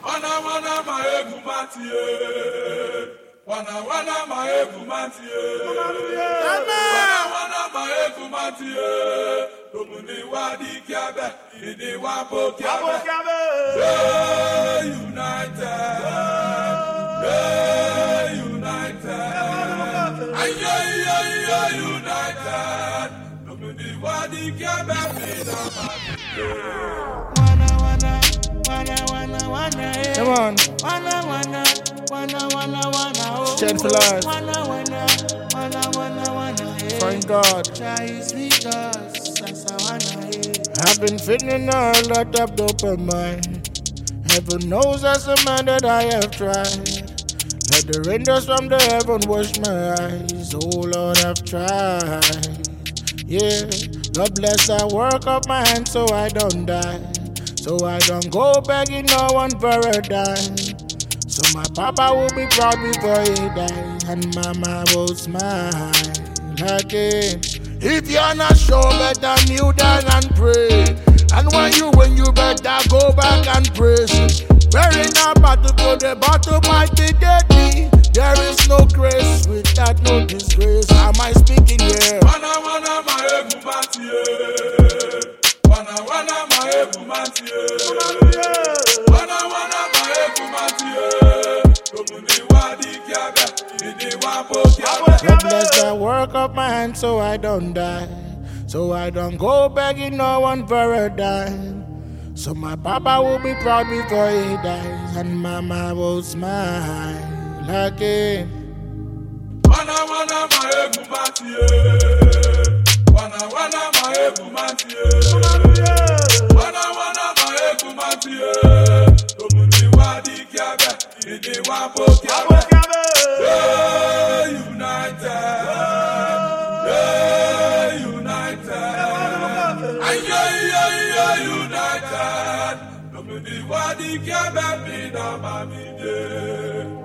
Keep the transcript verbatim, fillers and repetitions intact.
Wana wana maegu matie. Wana wana maegu matie. Wana wana maegu matie. Domuni wadi kiabe, idi wapo kiabe. Hey, united. Hey, united. Ay ay ay ay united. Domuni wadi kiabe, idi wapo. Come on. Wanna, wanna, wanna, wanna, wanna, oh. Stand for life. Wanna, wanna, wanna, wanna, wanna, hey. Thank God. Try sweet us, that's a wanna, hey. I've been feeling a lot of dopamine. Heaven knows as a man that I have tried. Let the raindrops from the heaven wash my eyes. Oh Lord, I've tried. Yeah, God bless I work up my hands so I don't die. So I don't go begging no one for a dime. So my papa will be proud before he dies, and mama will smile again. If you're not sure, better kneel down and pray. And when you win, you better go back and praise. Wearing a battle, for the battle might be deadly. There is no grace without no disgrace. Am I speaking here? Wana wana maegu matie. Wana wana maegu matie. Wana wana maegu matie. Domuni wadi kiabe, idi wapo kiabe. God bless the work of my hands so I don't die. So I don't go begging no one for a dime. So my papa will be proud before he dies, and mama will smile again. Wana wana maegu matie. Wana wana maegu matie. Wana wana maegu matie. Domuni wadi kiabe, idi wapo kiabe. Hey, united. Hey, united. Ay ay ay ay united. Domuni wadi kiabe, bida mamide.